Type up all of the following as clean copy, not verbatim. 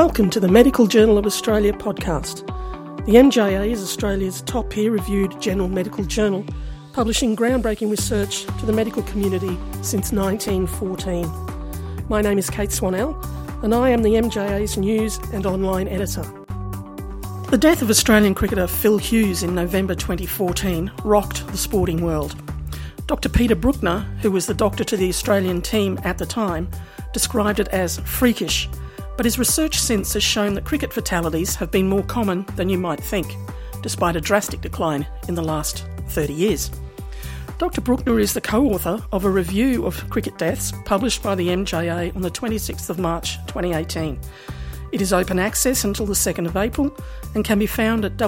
Welcome to the Medical Journal of Australia podcast. The MJA is Australia's top peer-reviewed general medical journal, publishing groundbreaking research to the medical community since 1914. My name is Kate Swanell, and I am the MJA's news and online editor. The death of Australian cricketer Phil Hughes in November 2014 rocked the sporting world. Dr. Peter Bruckner, who was the doctor to the Australian team at the time, described it as freakish, but his research since has shown that cricket fatalities have been more common than you might think, despite a drastic decline in the last 30 years. Dr. Bruckner is the co-author of a review of cricket deaths published by the MJA on the 26th of March 2018. It is open access until the 2nd of April and can be found at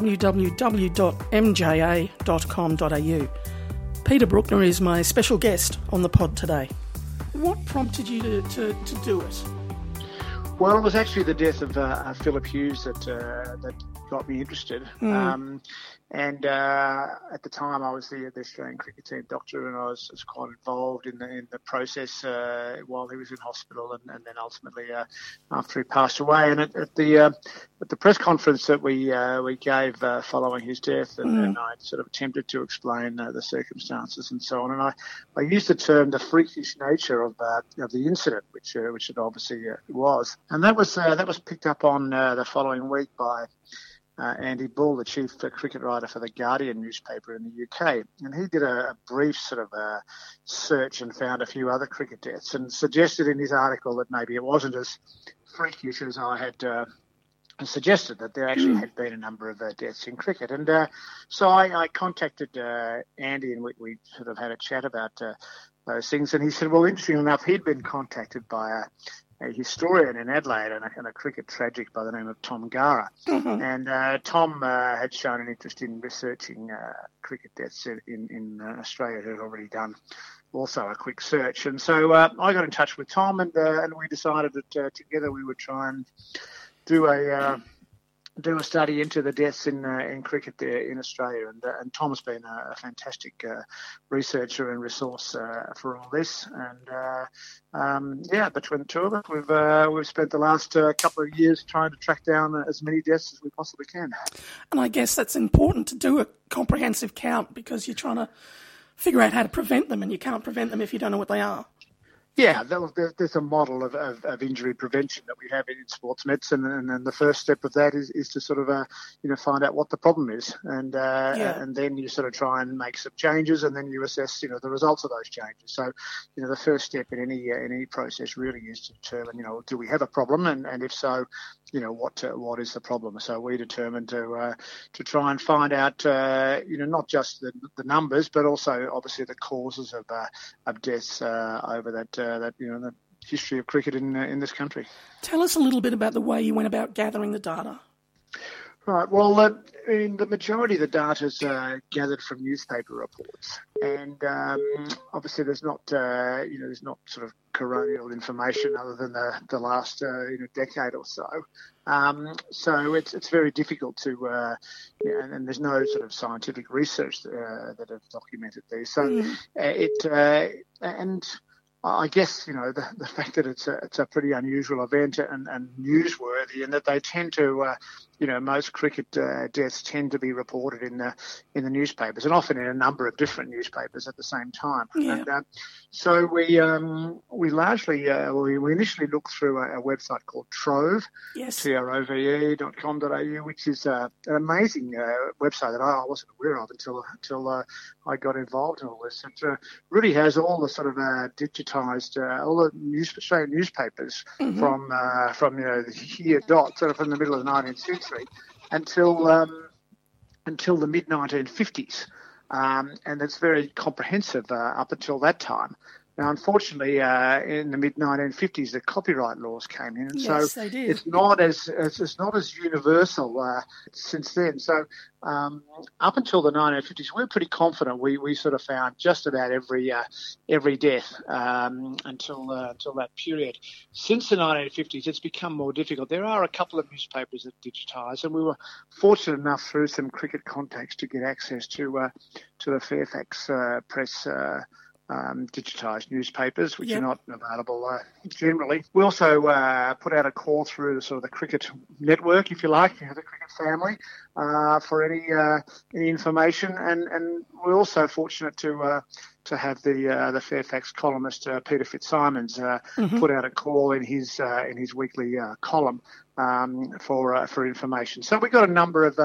www.mja.com.au. Peter Bruckner is my special guest on the pod today. What prompted you to do it? Well, it was actually the death of Philip Hughes that got me interested. At the time, I was the Australian cricket team doctor, and I was quite involved in the process while he was in hospital, and then ultimately after he passed away. And at the press conference that we gave following his death, and I sort of attempted to explain the circumstances and so on. And I used the term the freakish nature of the incident, which it obviously was, and that was picked up on the following week by Andy Bull, the chief cricket writer for The Guardian newspaper in the UK. And he did a brief sort of search and found a few other cricket deaths and suggested in his article that maybe it wasn't as freakish as I had suggested, that there actually had been a number of deaths in cricket. And so I contacted Andy, and we sort of had a chat about those things. And he said, well, interesting enough, he'd been contacted by a historian in Adelaide and a cricket tragic by the name of Tom Gara. And Tom had shown an interest in researching cricket deaths in Australia, who had already done also a quick search. And so I got in touch with Tom, and we decided that together we would try and do a study into the deaths in cricket there in Australia, and Tom's been a fantastic researcher and resource for all this. And between the two of us, we've spent the last couple of years trying to track down as many deaths as we possibly can. And I guess that's important to do a comprehensive count, because you're trying to figure out how to prevent them, and you can't prevent them if you don't know what they are. Yeah, there's a model of injury prevention that we have in sports medicine, and then the first step of that is to sort of find out what the problem is, and then you sort of try and make some changes, and then you assess the results of those changes. So the first step in any process really is to determine do we have a problem, and if so, what is the problem? So we determined to try and find out not just the numbers, but also obviously the causes of deaths over the history of cricket in this country. Tell us a little bit about the way you went about gathering the data. Right. Well, the majority of the data is gathered from newspaper reports, and obviously there's not sort of coronial information other than the last decade or so. So it's very difficult to and there's no sort of scientific research that have documented these. So I guess the fact that it's a pretty unusual event and newsworthy, and that they tend to most cricket deaths tend to be reported in the newspapers, and often in a number of different newspapers at the same time. Yeah. And so we largely we initially looked through a website called Trove, yes, trove.com.au, which is an amazing website that I wasn't aware of until I got involved in all this. It really has all the sort of digitised all the Australian newspapers from the year dot, sort of from the middle of the 19th century until the mid-1950s, and it's very comprehensive up until that time. Now, unfortunately, in the mid-1950s, the copyright laws came in, and yes, so they did. it's not as universal since then. So up until the 1950s, we were pretty confident. We sort of found just about every death until that period. Since the 1950s, it's become more difficult. There are a couple of newspapers that digitise, and we were fortunate enough through some cricket contacts to get access to the Fairfax Press digitised newspapers, which are not available generally. We also put out a call through sort of the cricket network, if you like, the cricket family, for any information. And we're also fortunate to have the Fairfax columnist Peter Fitzsimons put out a call in his weekly column for information. So we got a number of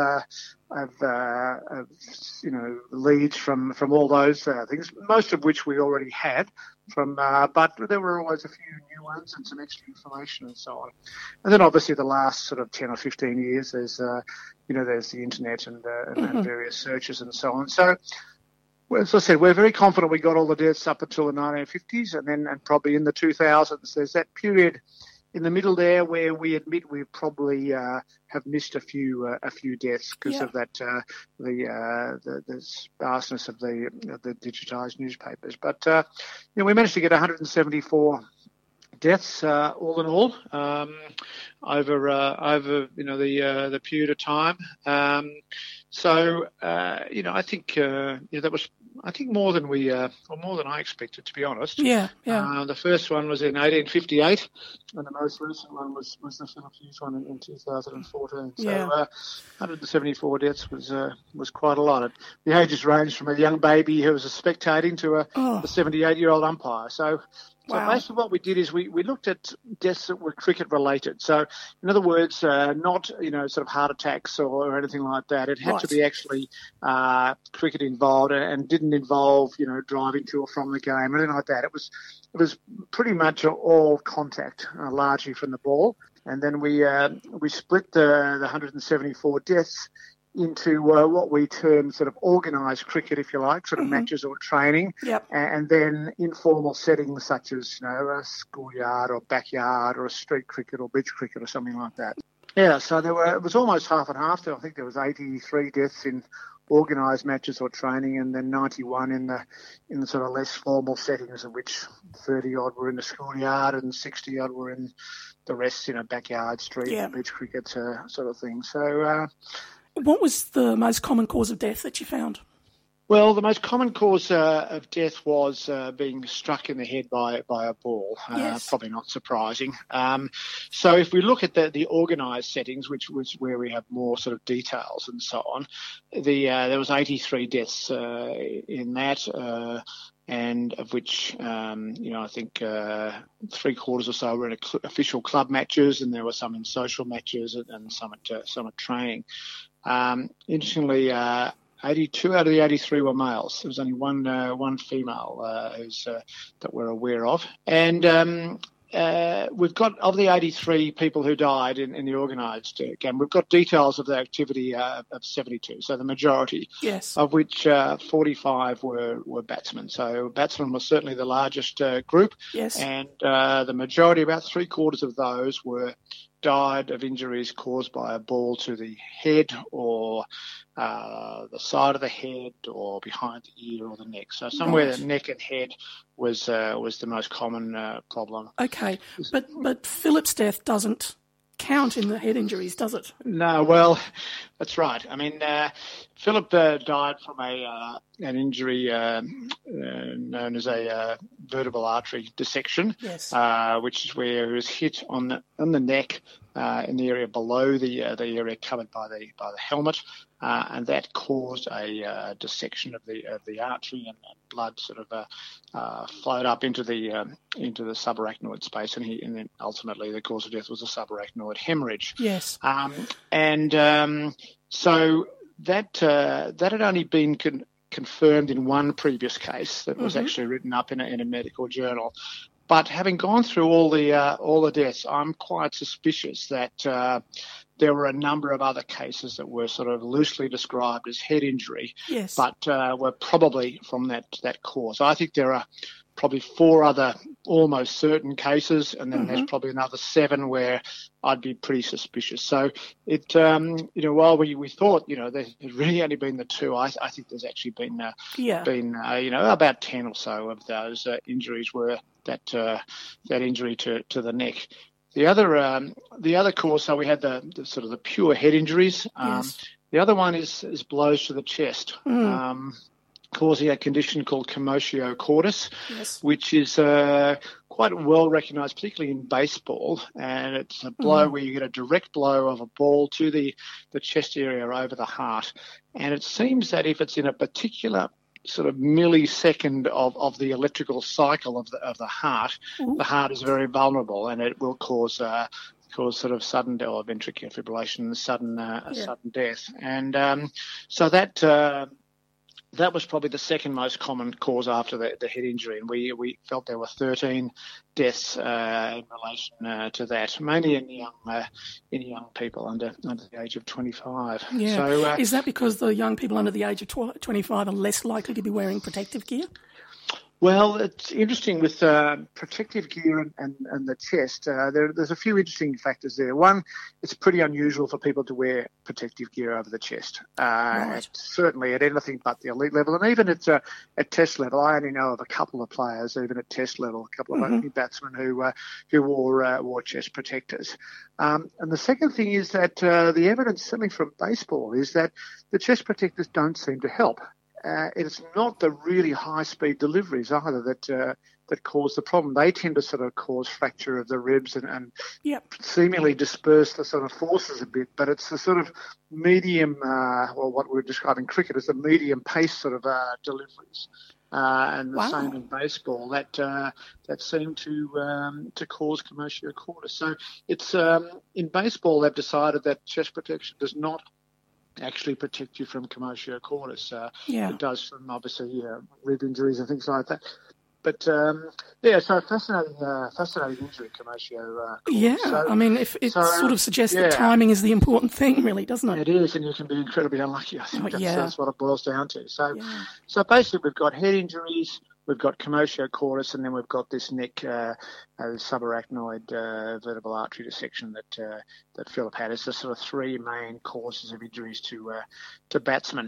leads from all those things, most of which we already had but there were always a few new ones and some extra information and so on. And then obviously the last sort of 10 or 15 years, there's the internet and various searches and so on. So, as I said, we're very confident we got all the deaths up until the 1950s, and probably in the 2000s. There's that period in the middle there where we admit we probably have missed a few deaths because of that the sparseness of the digitised newspapers. But we managed to get 174 deaths all in all over the period of time. I think that was more than more than I expected, to be honest. Yeah. The first one was in 1858, and the most recent one was the Philip Hughes one in 2014. So 174 deaths was quite a lot. The ages ranged from a young baby who was spectating to a 78-year-old umpire. So basically what we did is we looked at deaths that were cricket-related. So, in other words, not, sort of heart attacks or anything like that. It had to be actually cricket involved and didn't involve, driving to or from the game, anything like that. It was pretty much all contact, largely from the ball. And then we split the 174 deaths into what we term sort of organised cricket, if you like, sort of matches or training, and then informal settings such as, a schoolyard or backyard or a street cricket or beach cricket or something like that. Yeah, so it was almost half and half. I think there was 83 deaths in organised matches or training, and then 91 in the sort of less formal settings, of which 30 odd were in the schoolyard and 60 odd were in the rest, backyard, street, beach cricket sort of thing. So. What was the most common cause of death that you found? Well, the most common cause of death was being struck in the head by a ball. Probably not surprising. So if we look at the organised settings, which was where we have more sort of details and so on, there was 83 deaths in that. And of which, I think 3/4 or so were in official club matches, and there were some in social matches and some at training. Interestingly, 82 out of the 83 were males. There was only one female that we're aware of. And we've got, of the 83 people who died in the organised game, we've got details of the activity of 72, so the majority, of which 45 were batsmen. So batsmen was certainly the largest group, and the majority, about 3/4 of those, died of injuries caused by a ball to the head or the side of the head or behind the ear or the neck. So somewhere the neck and head was the most common problem. Okay, but Philip's death doesn't count in the head injuries, does it? No, well, that's right. I mean, Philip died from an injury known as a vertebral artery dissection, which is where he was hit on the neck in the area below the area covered by the helmet, and that caused a dissection of the artery, and blood sort of flowed up into the subarachnoid space, and then ultimately the cause of death was a subarachnoid hemorrhage. Yes. So that had only been confirmed in one previous case that was actually written up in a medical journal. But having gone through all the deaths, I'm quite suspicious that there were a number of other cases that were sort of loosely described as head injury, but were probably from that cause. I think there are probably 4 other almost certain cases, and then there's probably another 7 where I'd be pretty suspicious. So it, while we thought, there's really only been the 2, I think there's actually been about 10 or so of those injuries were that injury to the neck. The other cause, so we had the sort of the pure head injuries. The other one is blows to the chest. causing a condition called commotio cordis, Yes. which is quite well recognised, particularly in baseball. And it's a blow where you get a direct blow of a ball to the chest area over the heart. And it seems that if it's in a particular sort of millisecond of the electrical cycle of the heart, the heart is very vulnerable, and it will cause sort of sudden or ventricular fibrillation, sudden death. And so that was probably the second most common cause after the head injury, and we felt there were 13 deaths in relation to that, mainly in young people under the age of 25. Yeah. So, is that because the young people under the age of 25 are less likely to be wearing protective gear? Well, it's interesting with protective gear and the chest. There's a few interesting factors there. One, it's pretty unusual for people to wear protective gear over the chest. Right. Certainly at anything but the elite level, and even at test level. I only know of a couple of players, even at test level, a couple of batsmen who wore chest protectors. And the second thing is that the evidence, certainly from baseball, is that the chest protectors don't seem to help. It's not the really high-speed deliveries either that cause the problem. They tend to sort of cause fracture of the ribs and seemingly disperse the sort of forces a bit. But it's the sort of medium, what we're describing in cricket as the medium pace sort of deliveries. And the same in baseball that seem to cause commotio cordis. So it's in baseball they've decided that chest protection does not actually protect you from commotio cordis. It does from obviously rib injuries and things like that. But so fascinating injury, commotio cordis. Yeah, so, I mean, if it sort of suggests that timing is the important thing, really, doesn't it? It is, and you can be incredibly unlucky. I think that's what it boils down to. So basically, we've got head injuries, we've got commotio cordis, and then we've got this neck subarachnoid vertebral artery dissection that Philip had. It's the sort of three main causes of injuries to batsmen.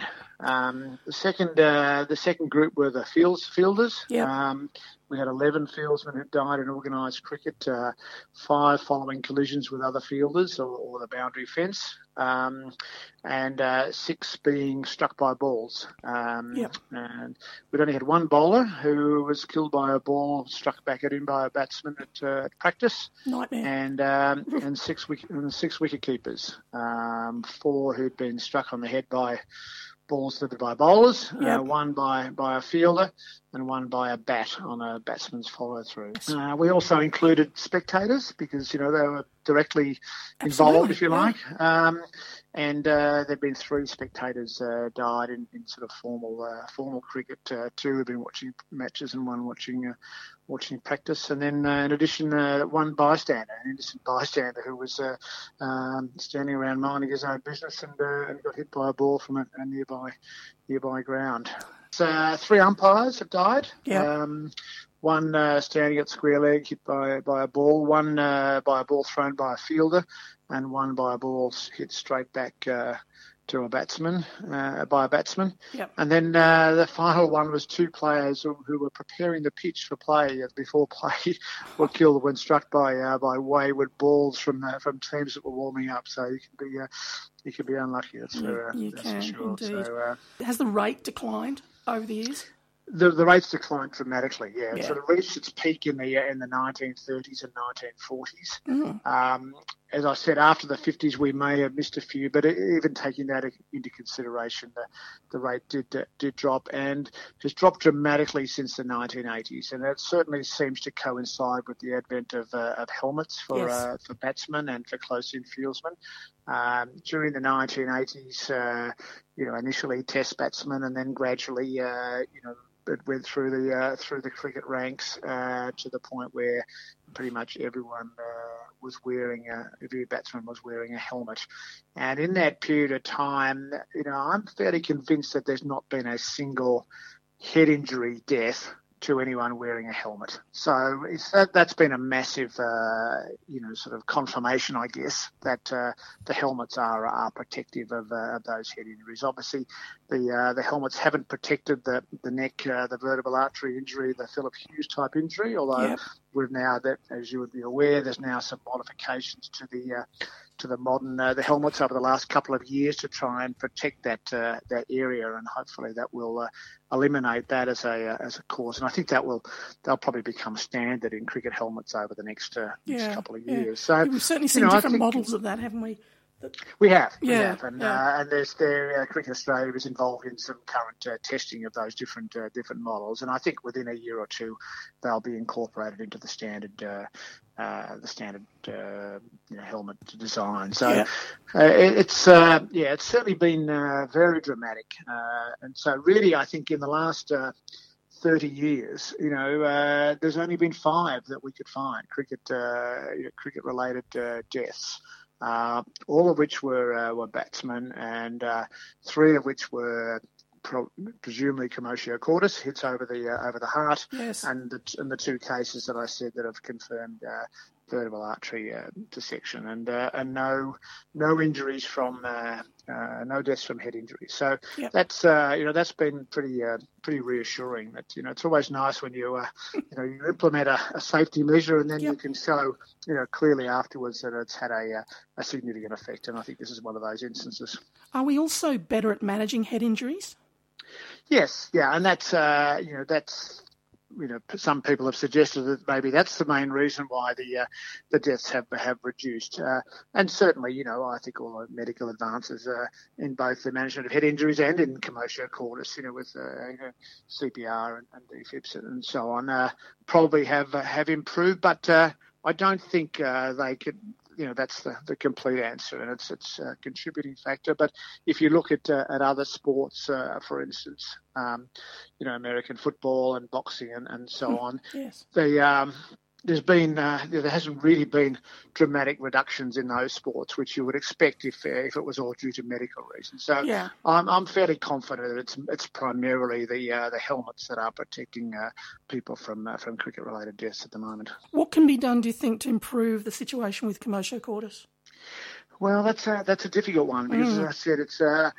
The second group were the fielders. We had 11 fieldsmen who died in organised cricket, 5 following collisions with other fielders or the boundary fence, and 6 being struck by balls. And we'd only had one bowler who was killed by a ball struck back at him by a batsman at practice. Nightmare. And 6 wicket keepers, 4 who'd been struck on the head by balls delivered by bowlers, 1 by a fielder, and 1 by a bat on a batsman's follow-through. We also included spectators because, they were directly involved, if you like. And there've been 3 spectators died in sort of formal cricket. 2 have been watching matches and 1 watching practice. And then in addition, 1 bystander, an innocent bystander who was standing around minding his own business and got hit by a ball from a nearby ground. So 3 umpires have died. One standing at square leg hit by a ball, 1 by a ball thrown by a fielder, and 1 by a ball hit straight back to a batsman, by a batsman. And then the final one was 2 players who were preparing the pitch for play before play were killed when struck by wayward balls from teams that were warming up. So you can be unlucky. That's for sure. Indeed. So, has the rate declined over the years? The rates declined dramatically. It sort of reached its peak in the 1930s and 1940s. As I said, after the 50s, we may have missed a few, but even taking that into consideration, the rate did drop and has dropped dramatically since the 1980s. And that certainly seems to coincide with the advent of helmets for batsmen and for close-in fieldsmen. During the 1980s, initially test batsmen, and then gradually, it went through the cricket ranks to the point where pretty much everyone every batsman was wearing a helmet. And in that period of time, I'm fairly convinced that there's not been a single head injury death to anyone wearing a helmet. So that's been a massive, sort of confirmation, I guess, that the helmets are protective of those head injuries. Obviously, the helmets haven't protected the neck, the vertebral artery injury, the Philip Hughes type injury. Although we've now, that as you would be aware, there's now some modifications to the modern the helmets over the last couple of years to try and protect that area, and hopefully that will eliminate that as a cause. And I think they'll probably become standard in cricket helmets over the next couple of years. So we've certainly seen different models of that, haven't we? We have, and there's Cricket Australia is involved in some current testing of those different models, and I think within a year or two they'll be incorporated into the standard helmet design. So it's certainly been very dramatic, and so really I think in the last 30 years, there's only been 5 that we could find cricket-related deaths. All of which were batsmen, and 3 of which were presumably commotio cordis, hits over the heart, and the 2 cases that I said that have confirmed vertebral artery dissection, and no injuries from no deaths from head injuries. So that's been pretty reassuring. That it's always nice when you you implement a safety measure and then you can show clearly afterwards that it's had a significant effect. And I think this is one of those instances. Are we also better at managing head injuries? Yes, and that's some people have suggested that maybe that's the main reason why the deaths have reduced. And certainly, I think all the medical advances in both the management of head injuries and in commotio cordis, with CPR and defibs and so on, probably have improved. But I don't think they could. That's the complete answer, and it's a contributing factor. But if you look at other sports, for instance, American football and boxing and so on, there hasn't really been dramatic reductions in those sports, which you would expect if it was all due to medical reasons. So I'm fairly confident that it's primarily the helmets that are protecting people from cricket-related deaths at the moment. What can be done, do you think, to improve the situation with commotio cordis? Well, that's a difficult one because, as I said,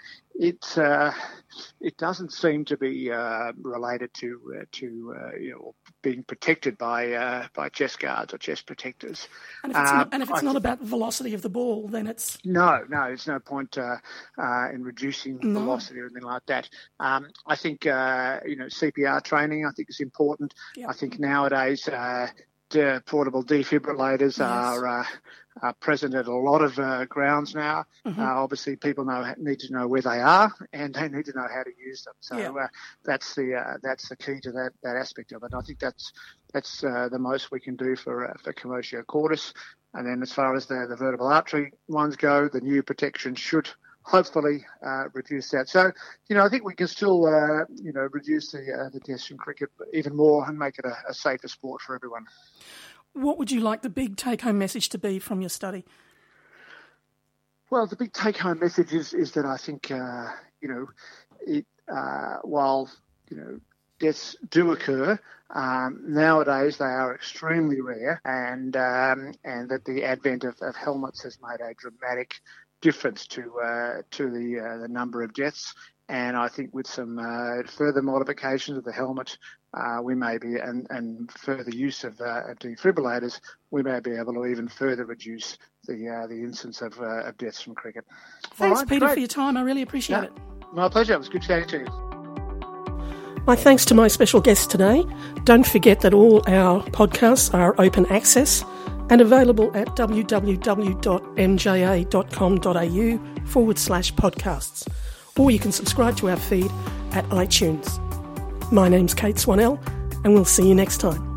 it doesn't seem to be related to being protected by chest guards or chest protectors. And if it's not about the velocity of the ball, then it's no. There's no point in reducing velocity or anything like that. I think CPR training I think is important. I think nowadays portable defibrillators are present at a lot of grounds now. Obviously, people need to know where they are, and they need to know how to use them. So that's the key to that aspect of it. I think that's the most we can do for commotio cordis. And then as far as the vertebral artery ones go, the new protection should hopefully reduce that. So, I think we can still, reduce the deaths from cricket even more and make it a safer sport for everyone. What would you like the big take-home message to be from your study? Well, the big take-home message is that I think, while, deaths do occur, nowadays they are extremely rare, and that the advent of helmets has made a dramatic difference to the number of deaths. And I think with some further modifications of the helmet, we may be, and further use of defibrillators, we may be able to even further reduce the incidence of deaths from cricket. Thanks, Peter, for your time. I really appreciate it. My pleasure. It was good chatting to you. My thanks to my special guest today. Don't forget that all our podcasts are open access and available at www.mja.com.au/podcasts. Or you can subscribe to our feed at iTunes. My name's Kate Swanell, and we'll see you next time.